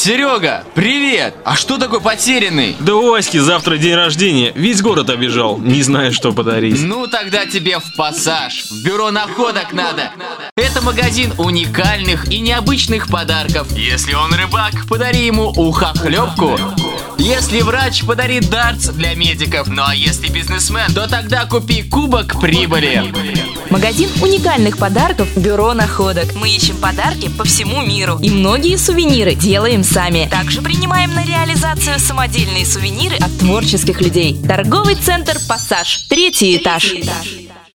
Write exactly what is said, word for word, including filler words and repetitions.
Серега, привет! А что такой потерянный? Да у Васьки завтра день рождения, весь город обижал, не знаю, что подарить. Ну тогда тебе в Пассаж, в бюро находок надо. Это магазин уникальных и необычных подарков. Если он рыбак, подари ему ухохлебку. Если врач, подари дартс для медиков. Ну а если бизнесмен, то тогда купи кубок прибыли. Магазин уникальных подарков «Бюро находок». Мы ищем подарки по всему миру. И многие сувениры делаем сами. Также принимаем на реализацию самодельные сувениры от творческих людей. Торговый центр «Пассаж». Третий этаж.